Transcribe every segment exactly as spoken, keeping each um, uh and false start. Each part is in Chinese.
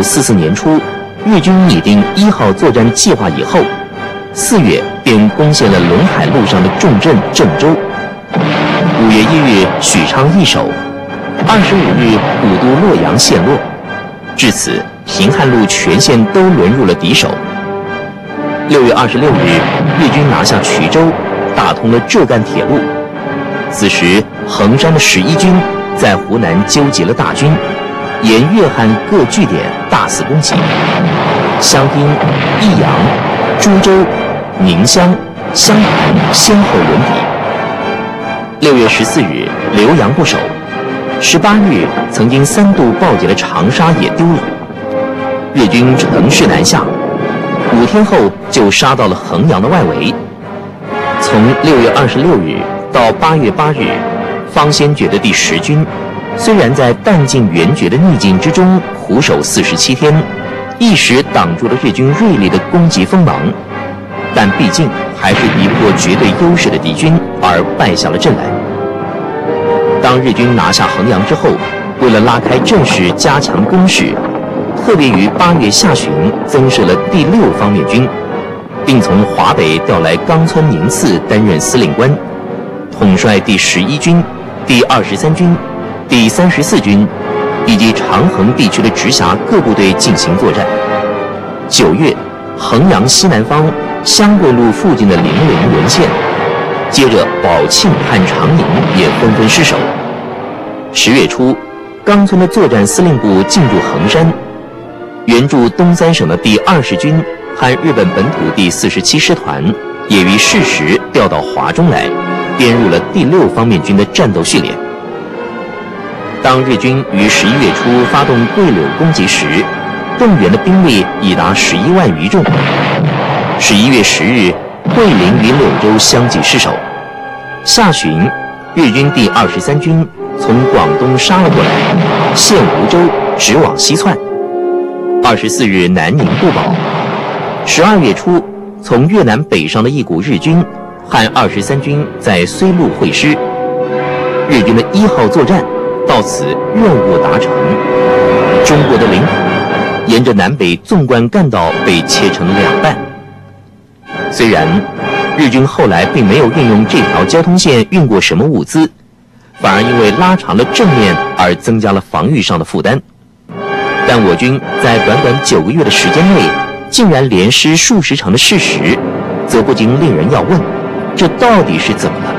四四年初，日军拟定一号作战计划以后，四月便攻陷了陇海路上的重镇郑州。五月一日，许昌易手；二十五日，古都洛阳陷落。至此，平汉路全线都沦入了敌手。六月二十六日，日军拿下衢州，打通了浙赣铁路。此时，衡山的十一军在湖南纠集了大军，沿粤汉各据点大肆攻击。湘滨、益阳、株洲、宁乡、襄盘先后轮敌。六月十四日，浏阳不守。十八日，曾经三度报捷的长沙也丢了。日军乘势南下，五天后就杀到了衡阳的外围。从六月二十六日到八月八日，方先觉的第十军虽然在弹尽援绝的逆境之中苦守四十七天，一时挡住了日军锐利的攻击锋芒，但毕竟还是敌不过绝对优势的敌军，而败下了阵来。当日军拿下衡阳之后，为了拉开阵势，加强攻势，特别于八月下旬增设了第六方面军，并从华北调来冈村宁次担任司令官，统帅第十一军、第二十三军、第三十四军以及长衡地区的直辖各部队进行作战。九月，衡阳西南方湘桂路附近的零陵沦陷，接着宝庆和长宁也纷纷失守。十月初，冈村的作战司令部进驻衡山，援助东三省的第二十军和日本本土第四十七师团也于适时调到华中来，编入了第六方面军的战斗序列。当日军于十一月初发动桂柳攻击时，动员的兵力已达十一万余众。十一月十日，桂林与柳州相继失守。下旬，日军第二十三军从广东杀了过来，陷梧州，直往西窜。二十四日，南宁不保。十二月初，从越南北上的一股日军和二十三军在睢路会师。日军的一号作战到此任务达成，中国的领土沿着南北纵贯干道被切成两半。虽然日军后来并没有运用这条交通线运过什么物资，反而因为拉长了正面而增加了防御上的负担，但我军在短短九个月的时间内竟然连失数十城的事实，则不禁令人要问，这到底是怎么了？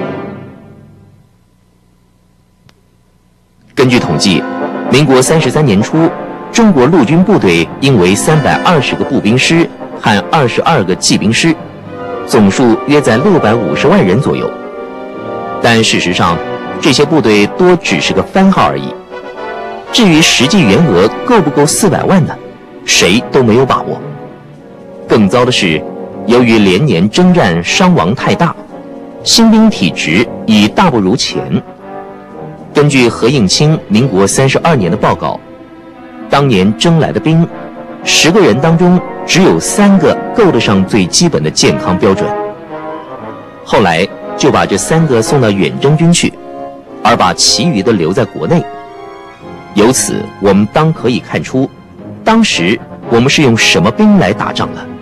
根据统计，民国三十三年初，中国陆军部队应为三百二十个步兵师和二十二个骑兵师，总数约在六百五十万人左右。但事实上，这些部队多只是个番号而已。至于实际员额够不够四百万呢？谁都没有把握。更糟的是，由于连年征战伤亡太大，新兵体质已大不如前。根据何应钦民国三十二年的报告，当年征来的兵，十个人当中只有三个够得上最基本的健康标准。后来就把这三个送到远征军去，而把其余的留在国内。由此，我们当可以看出，当时我们是用什么兵来打仗的。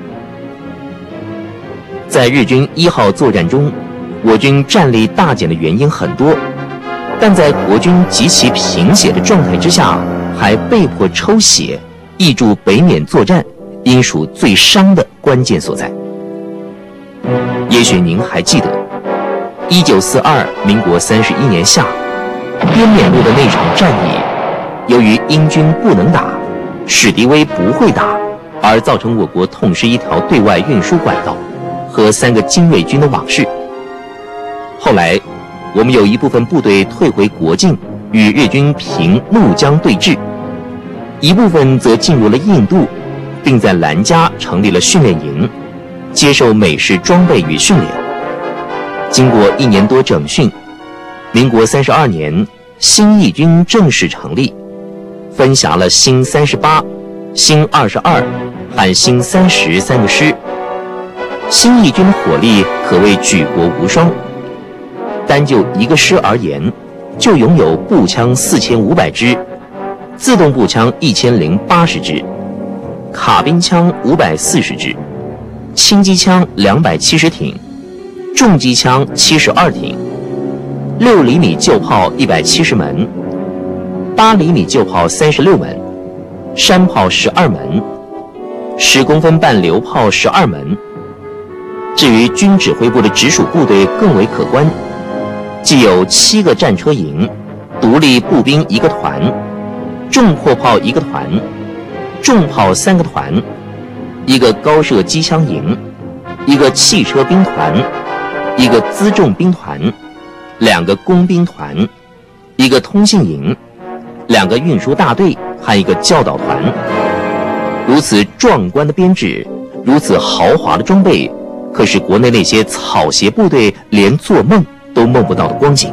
在日军一号作战中，我军战力大减的原因很多，但在国军极其贫血的状态之下，还被迫抽血挹注北缅作战，应属最伤的关键所在。也许您还记得，一九四二民国三十一年夏，滇缅路的那场战役，由于英军不能打，史迪威不会打，而造成我国痛失一条对外运输管道和三个精锐军的往事。后来，我们有一部分部队退回国境，与日军凭怒江对峙；一部分则进入了印度，并在兰加成立了训练营，接受美式装备与训练。经过一年多整训，民国三十二年，新义军正式成立，分辖了新三十八、新二十二和新三十三个师。新义军的火力可谓举国无双，单就一个师而言，就拥有步枪四千五百支， 自动步枪一千零八十支，卡宾枪五百四十支，轻机枪两百七十挺，重机枪七十二挺，六厘米旧炮一百七十门，八厘米旧炮三十六门，山炮十二门，十公分半榴炮十二门。至于军指挥部的直属部队更为可观，既有七个战车营，独立步兵一个团，重迫炮一个团，重炮三个团，一个高射机枪营，一个汽车兵团，一个辎重兵团，两个工兵团，一个通信营，两个运输大队和一个教导团。如此壮观的编制，如此豪华的装备，可是国内那些草鞋部队连做梦都梦不到的光景。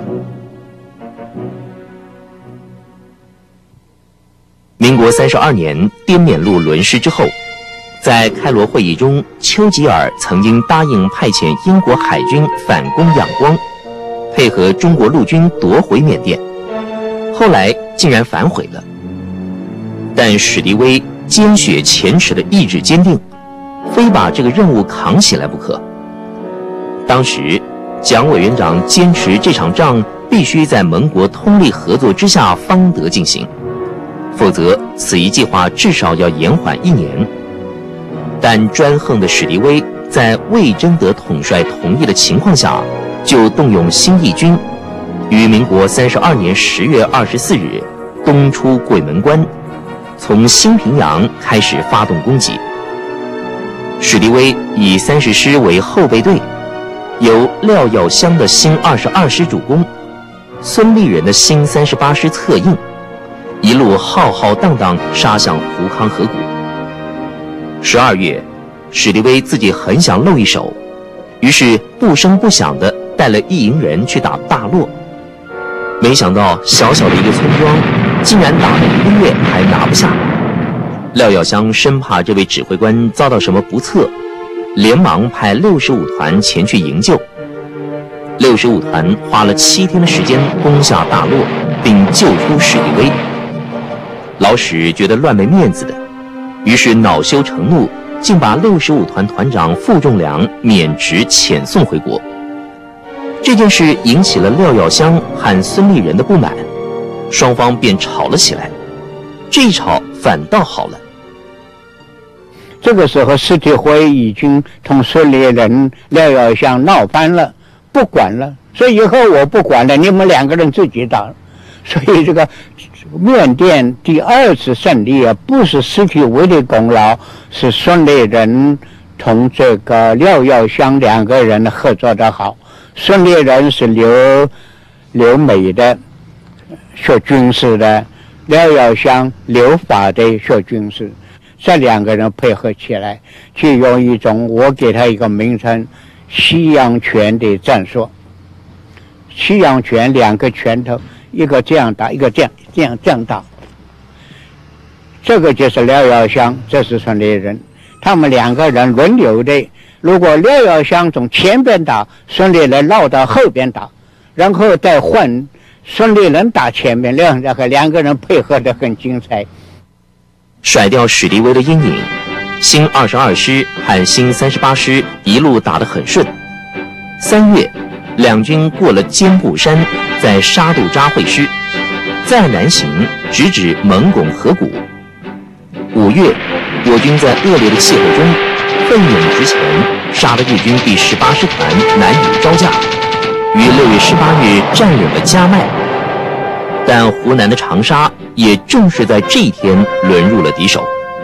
民国三十二年滇缅路沦失之后，在开罗会议中，丘吉尔曾经答应派遣英国海军反攻仰光，配合中国陆军夺回缅甸，后来竟然反悔了。但史迪威坚决前耻的意志坚定，非把这个任务扛起来不可。当时蒋委员长坚持这场仗必须在盟国通力合作之下方得进行，否则此一计划至少要延缓一年。但专横的史迪威在未征得统帅同意的情况下，就动用新义军，于民国三十二年十月二十四日东出鬼门关，从新平阳开始发动攻击。史迪威以三十师为后备队，由廖耀湘的新二十二师主攻，孙立人的新三十八师策应，一路浩浩荡荡杀向胡康河谷。十二月，史迪威自己很想露一手，于是不声不响地带了一营人去打大洛。没想到小小的一个村庄，竟然打了一个月还拿不下。廖耀湘生怕这位指挥官遭到什么不测，连忙派六十五团前去营救。六十五团花了七天的时间攻下大洛，并救出史迪威。老史觉得乱没面子的，于是恼羞成怒，竟把六十五团团长傅仲良免职遣送回国。这件事引起了廖耀湘和孙立人的不满，双方便吵了起来。这一吵反倒好了。 这个时候，史迪威已经同孙立人、廖耀湘闹翻了，不管了，所以以后我不管了，你们两个人自己打。所以这个缅甸第二次胜利啊，不是史迪威的功劳，是孙立人同这个廖耀湘两个人合作的好。孙立人是留留美的学军事的，廖耀湘留法的学军事，这两个人配合起来，就用一种我给他一个名称——西洋拳的战术。西洋拳两个拳头，一个这样打，一个这样这样这样打。这个就是廖耀湘，这是孙立人，他们两个人轮流的。如果廖耀湘从前边打，孙立人绕到后边打，然后再换孙立人打前面，两个两个人配合得很精彩。 甩掉史迪威的阴影，新二十二师和新三十八师一路打得很顺。三月，两军过了坚布山，在沙杜扎会师，再南行，直指蒙拱河谷。五月，我军在恶劣的气候中奋勇直前，杀了日军第十八师团难以招架，于六月十八日占领了嘉麦。但湖南的长沙也正是在这一天沦入了敌手。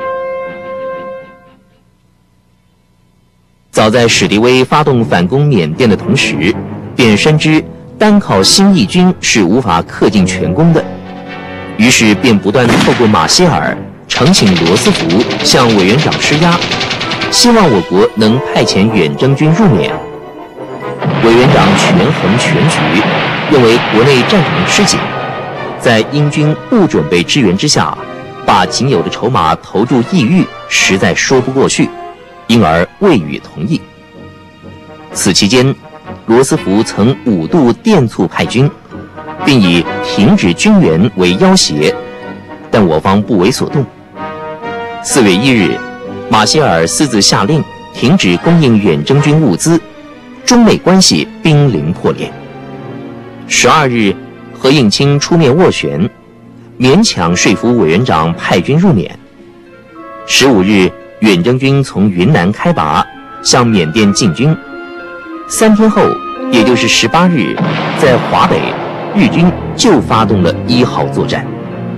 早在史迪威发动反攻缅甸的同时，便深知单靠新义军是无法克尽全功的，于是便不断透过马歇尔呈请罗斯福向委员长施压，希望我国能派遣远征军入缅。委员长权衡全局，认为国内战场吃紧，在英军不准备支援之下，把仅有的筹码投注异域，实在说不过去，因而未予同意。此期间，罗斯福曾五度电促派军，并以停止军援为要挟， 但我方不为所动。四月一日，马歇尔私自下令停止供应远征军物资，中美关系濒临破裂。十二日，何应钦出面斡旋，勉强说服委员长派军入缅。十五日，远征军从云南开拔，向缅甸进军。三天后，也就是十八日，在华北，日军就发动了一号作战。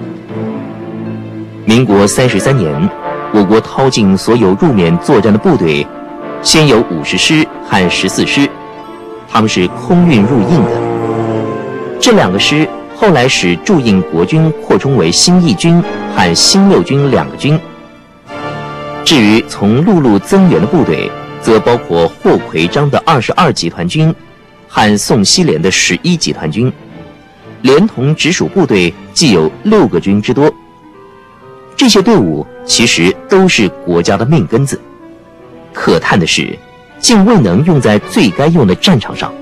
民国三十三年，我国掏尽所有入缅作战的部队，先有五十师和十四师，他们是空运入印的。这两个师后来使驻印国军扩充为新一军和新六军两个军。至于从陆路增援的部队，则包括霍奎章的二十二集团军和宋希濂的十一集团军，连同直属部队计有六个军之多。这些队伍其实都是国家的命根子，可叹的是，竟未能用在最该用的战场上。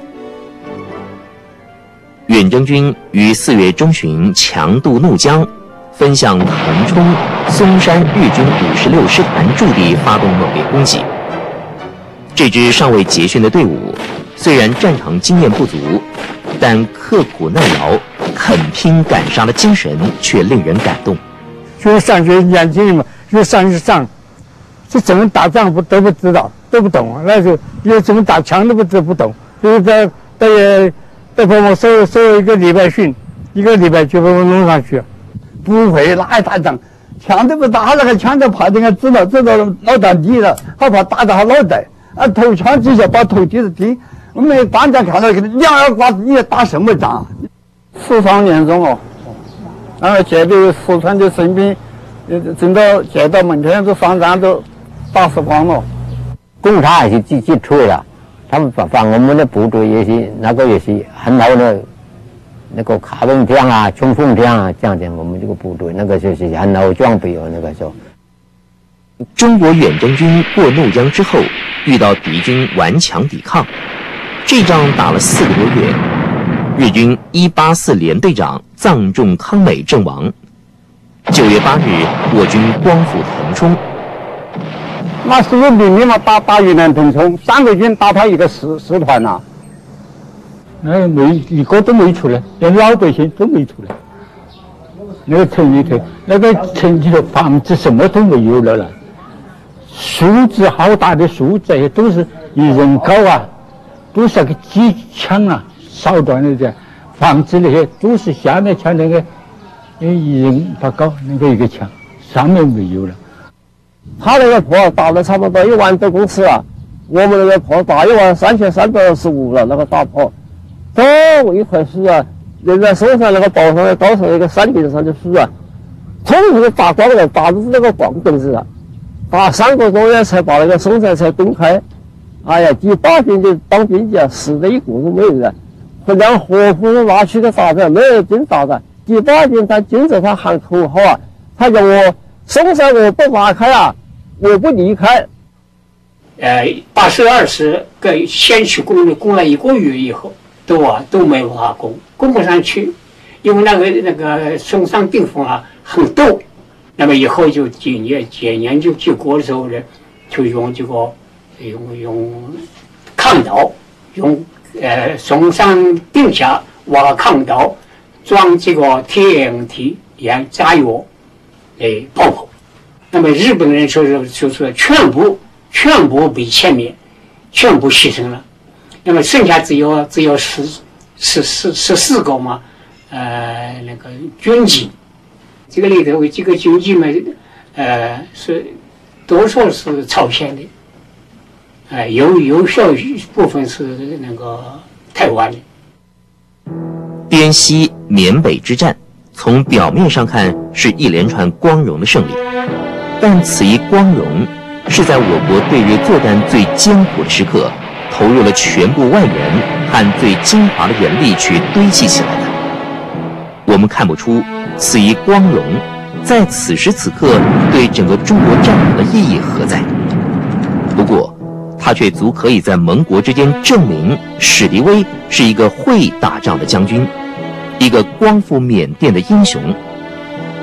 远征军于四月中旬强渡怒江，分向腾冲、松山日军五十六师团驻地发动猛烈攻击。这支尚未结训的队伍，虽然战场经验不足，但刻苦耐劳、肯拼敢杀的精神却令人感动。 就是上学年轻人嘛，就上去上，这怎么打仗不都不知道，都不懂。那时候又怎么打枪都不知不懂，就是在大约再把我收收一个礼拜训，一个礼拜就把我弄上去，不会哪一打仗，枪都不打，那个枪都怕人家知道知道脑袋低了，他怕打到他脑袋，啊头枪直接把头低着低。我们当家看到两耳瓜子，你打什么仗？四川年中哦，然后接着四川的生兵，整到接到门前都上战都打死光了。 共产还是积极出了。他们把把我们的部队也是那个也是很好的，那个卡顿枪啊、冲锋枪啊，这样子我们这个部队那个就是很好装备哦，那个时候。 中国远征军过怒江之后，遇到敌军顽强抵抗，这仗打了四个多月，日军一八四连队长藏重康美阵亡。九月八日，我军光复腾冲。 那是不明明嘛，打打云南腾冲，三个军打他一个师师团呐、啊，那没一个都没出来，连老百姓都没出来。那个城里头，那个城里头房子什么都没有了了，树子好大的树这都是一人高啊，都是那个机枪啊，烧断了的，房子那些都是下面像那个一人把高那个一个墙，上面没有了。他那个坡打了差不多一万多公尺了，我们那个坡打一万三千三百二十五了，那个大坡，这一块树啊，人家松山那个宝上的高上那个山顶上的树啊，统统都打光了，打的是那个光棍子啊，打三个多月才把那个松山才崩开。哎呀，第八军的当兵的死的一个都没有了，连活夫拿去个打的，没有真打的。第八军他盯着他喊口号啊，他叫我松山我不挖开啊，我不离开。 呃，八十二师跟先去攻攻了一个月以后，都啊都没法攻，攻不上去，因为那个那个松山顶峰啊很陡。那么以后就几年几年就结果的时候呢，就用这个用用抗刀，用呃松山顶下挖抗刀，装这个 T N T 烟炸药。诶，爆破，那么日本人说是说说全部全部被歼灭，全部牺牲了，那么剩下只有只有十十十十四个嘛，呃，那个军机，这个里头这个军机嘛，呃，是多数是朝鲜的，呃，有有小部分是那个台湾的。 滇西缅北之战，从表面上看是一连串光荣的胜利，但此一光荣是在我国对日作战最艰苦的时刻，投入了全部外援和最精华的人力去堆砌起来的。我们看不出此一光荣在此时此刻对整个中国战场的意义何在。不过，他却足可以在盟国之间证明史迪威是一个会打仗的将军，一个光复缅甸的英雄。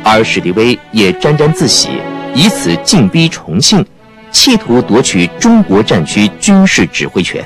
而史迪威也沾沾自喜，以此进逼重庆，企图夺取中国战区军事指挥权。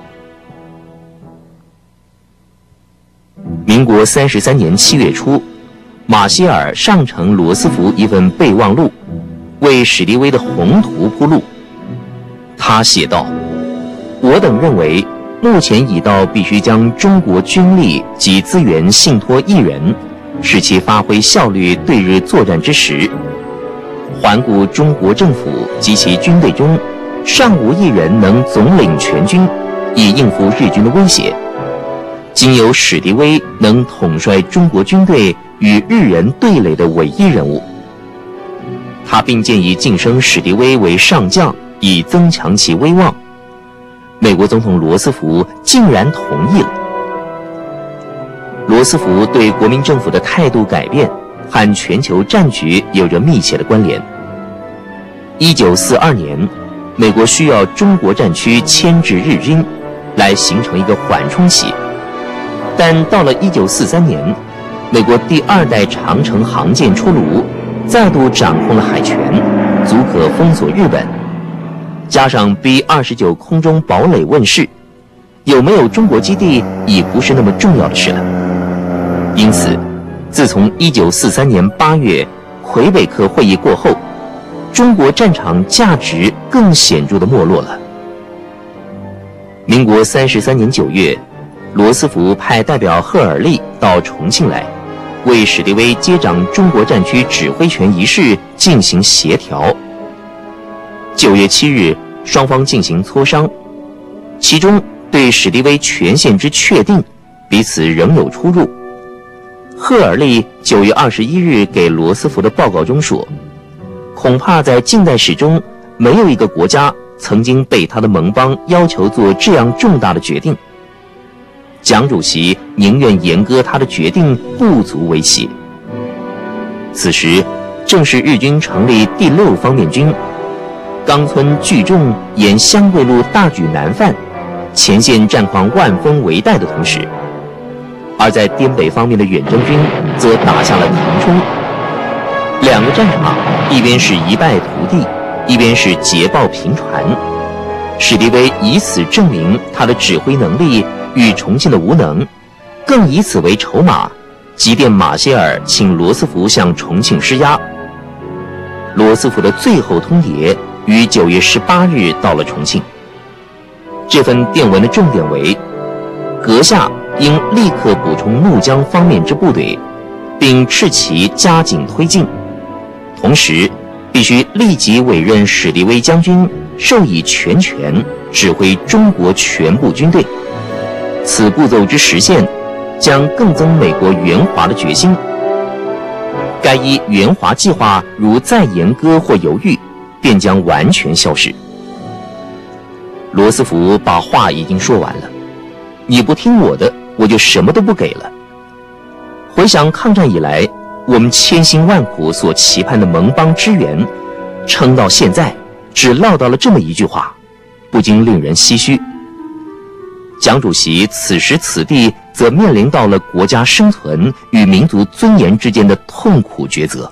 民国三十三年七月初，马歇尔上呈罗斯福一份备忘录，为史迪威的宏图铺路。他写道：“我等认为，目前已到必须将中国军力及资源信托一人，使其发挥效率对日作战之时。环顾中国政府及其军队中，尚无一人能总领全军，以应付日军的威胁。仅有史迪威能统帅中国军队与日人对垒的唯一人物。”他并建议晋升史迪威为上将，以增强其威望。美国总统罗斯福竟然同意了。罗斯福对国民政府的态度改变和全球战局有着密切的关联。一九四二年，美国需要中国战区牵制日军，来形成一个缓冲期。但到了一九四三年，美国第二代长城航舰出炉，再度掌控了海权，足可封锁日本。加上 B 二十九空中堡垒问世，有没有中国基地已不是那么重要的事了。因此，自从一九四三年八月魁北克会议过后，中国战场价值更显著的没落了。民国三十三年九月，罗斯福派代表赫尔利到重庆来，为史迪威接掌中国战区指挥权一事进行协调。九月七日，双方进行磋商，其中对史迪威权限之确定，彼此仍有出入。赫尔利九月二十一日给罗斯福的报告中说，恐怕在近代史中没有一个国家曾经被他的盟邦要求做这样重大的决定。蒋主席宁愿严格他的决定，不足为奇。此时正是日军成立第六方面军，冈村聚众沿湘桂路大举南犯，前线战况万分危殆的同时，而在滇北方面的远征军则打下了腾冲。两个战场，一边是一败涂地，一边是捷报频传。史迪威以此证明他的指挥能力与重庆的无能，更以此为筹码，急电马歇尔请罗斯福向重庆施压。罗斯福的最后通牒于九月十八日到了重庆。这份电文的重点为：阁下应立刻补充怒江方面之部队，并斥其加紧推进，同时必须立即委任史迪威将军授以全权指挥中国全部军队。此步骤之实现，将更增美国援华的决心。该依援华计划如再严搁或犹豫，便将完全消失。罗斯福把话已经说完了，你不听我的，我就什么都不给了。回想抗战以来，我们千辛万苦所期盼的盟邦支援，撑到现在只落到了这么一句话，不禁令人唏嘘。蒋主席此时此地则面临到了国家生存与民族尊严之间的痛苦抉择。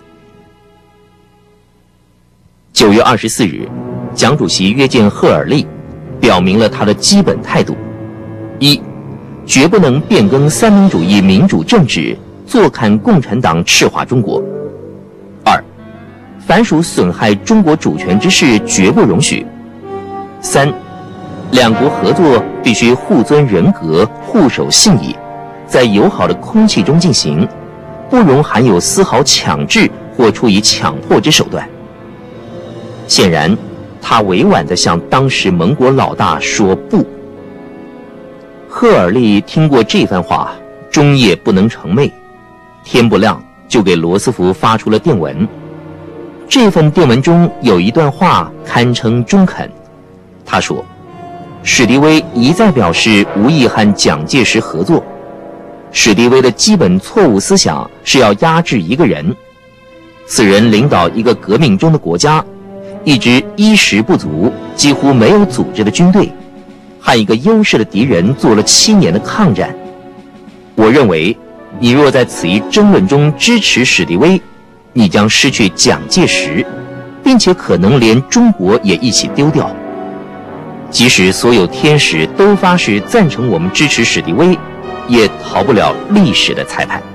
九月二十四日，蒋主席约见赫尔利，表明了他的基本态度：一，绝不能变更三民主义民主政治，坐看共产党赤化中国；二，凡属损害中国主权之事，绝不容许；三，两国合作必须互尊人格，互守信义，在友好的空气中进行，不容含有丝毫强制或出于强迫之手段。显然，他委婉地向当时盟国老大说不。赫尔利听过这番话，终夜不能成寐，天不亮就给罗斯福发出了电文。这份电文中有一段话堪称中肯，他说：史迪威一再表示无意和蒋介石合作，史迪威的基本错误思想是要压制一个人，此人领导一个革命中的国家，一支衣食不足、几乎没有组织的军队，和一个优势的敌人做了七年的抗战。我认为，你若在此一争论中支持史迪威， 你将失去蒋介石，并且可能连中国也一起丢掉。即使所有天使都发誓赞成我们支持史迪威，也逃不了历史的裁判。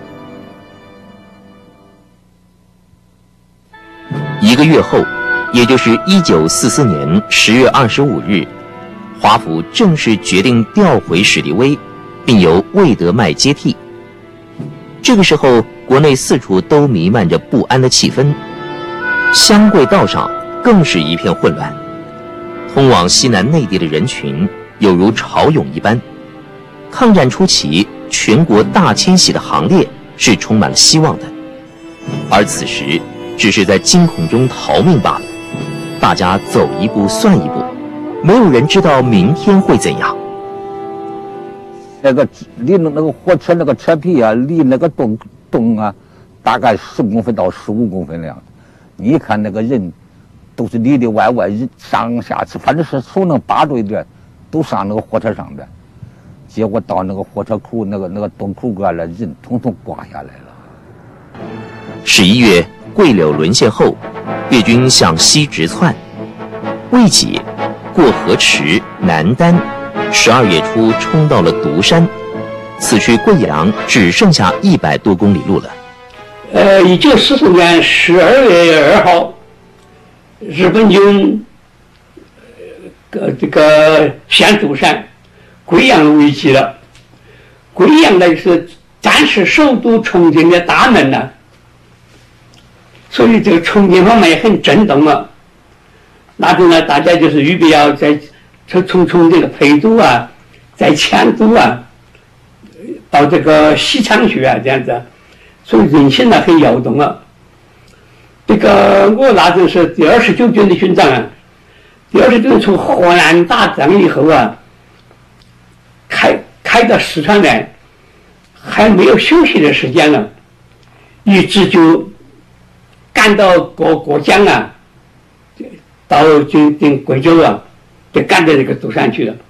一个月后，也就是一九四四年十月二十五日，华府正式决定调回史迪威，并由魏德迈接替。这个时候，国内四处都弥漫着不安的气氛，湘桂道上更是一片混乱。通往西南内地的人群有如潮涌一般。抗战初期，全国大迁徙的行列是充满了希望的，而此时只是在惊恐中逃命罢了。大家走一步算一步，没有人知道明天会怎样。 那个离那个火车那个车皮啊，离那个洞洞啊，大概十公分到十五公分那样。你看那个人，都是里里外外上下次，反正是手能扒着一点，都上那个火车上的。结果到那个火车口那个那个洞口过来，人统统挂下来了。 十一月，桂柳沦陷后，粤军向西直窜，未几，过河池、南丹，十二月初冲到了独山，此去贵阳只剩下一百多公里路了。 呃，一九四四年十二月二号，日本军呃这个陷独山，贵阳危机了。贵阳呢是暂时首都重庆的大门呢，所以这个重庆方面也很震动了。那时候呢，大家就是预备要在从从从这个陪都啊，在迁都啊，到这个西昌去啊，这样子。所以人心呢很摇动啊。这个我那时候是第二十九军的军长啊，第二十九军从河南打仗以后啊，开开到四川来，还没有休息的时间了，一直就赶到过过江啊，到就进贵州啊，就赶到这个独山去了。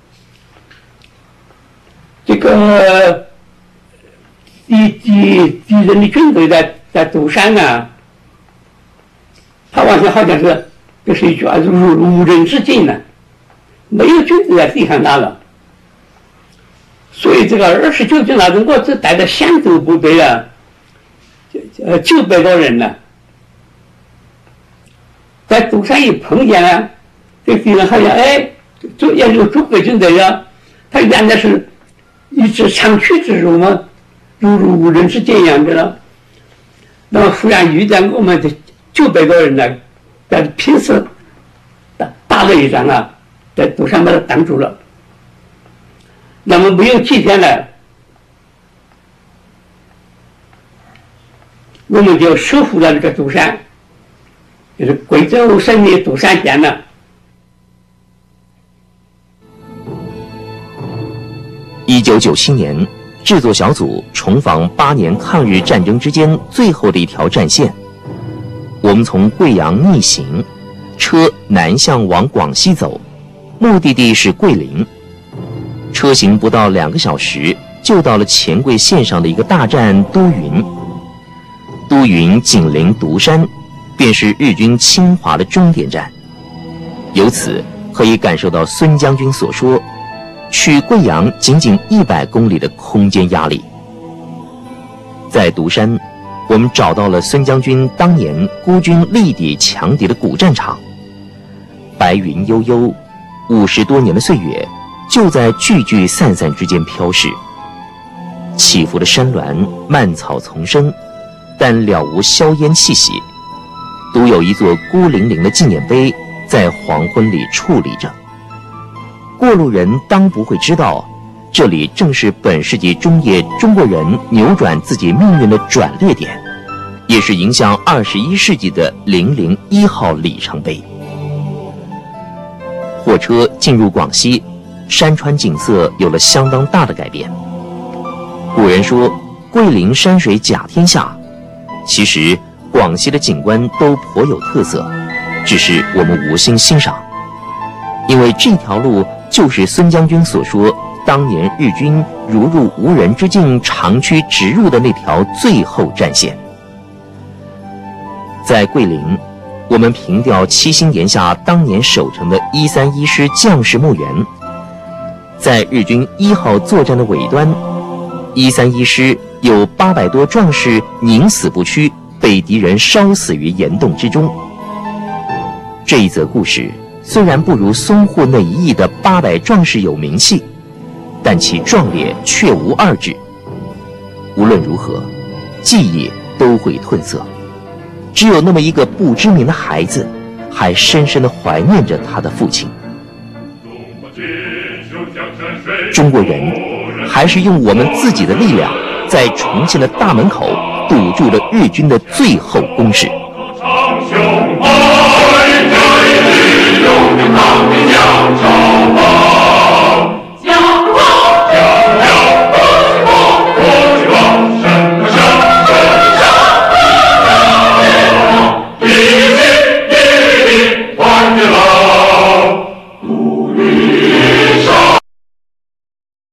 这个敌敌敌人的军队在在独山啊，他完全好像是就是一句话，如无人之境呢，没有军队在地上打了。所以这个二十九军那时我只带着先头部队啊，呃九百多人呢，在独山一碰见啊，这敌人好像哎，中也有中国军队啊，他原来是一支长驱直入嘛，如入无人之境一样的了。那么忽然遇见我们的九百多人呢，在平时打打了一仗啊，在独山把他挡住了。那么没有几天呢，我们就收复了这个独山，就是贵州省的独山县了。 一九九七年，制作小组重访八年抗日战争之间最后的一条战线。我们从贵阳逆行，车南向往广西走，目的地是桂林。车行不到两个小时，就到了黔桂线上的一个大站都匀。都匀紧邻独山，便是日军侵华的终点站。由此可以感受到孙将军所说，去贵阳仅仅一百公里的空间压力。在独山，我们找到了孙将军当年孤军力抵强敌的古战场。白云悠悠，五十多年的岁月就在聚聚散散之间飘逝。起伏的山峦，蔓草丛生，但了无硝烟气息，独有一座孤零零的纪念碑在黄昏里矗立着。过路人当不会知道，这里正是本世纪中叶中国人扭转自己命运的转捩点，也是迎向二十一世纪的零零一号里程碑。火车进入广西，山川景色有了相当大的改变。古人说桂林山水甲天下，其实广西的景观都颇有特色，只是我们无心欣赏。因为这条路就是孙将军所说当年日军如入无人之境长驱直入的那条最后战线。 在桂林，我们凭吊七星岩下当年守城的一三一师将士墓园。在日军一号作战的尾端，一三一师有八百多壮士宁死不屈，被敌人烧死于岩洞之中。这一则故事虽然不如淞沪那一役的八百壮士有名气，但其壮烈却无二致。无论如何，记忆都会褪色，只有那么一个不知名的孩子，还深深地怀念着他的父亲。中国人还是用我们自己的力量，在重庆的大门口堵住了日军的最后攻势。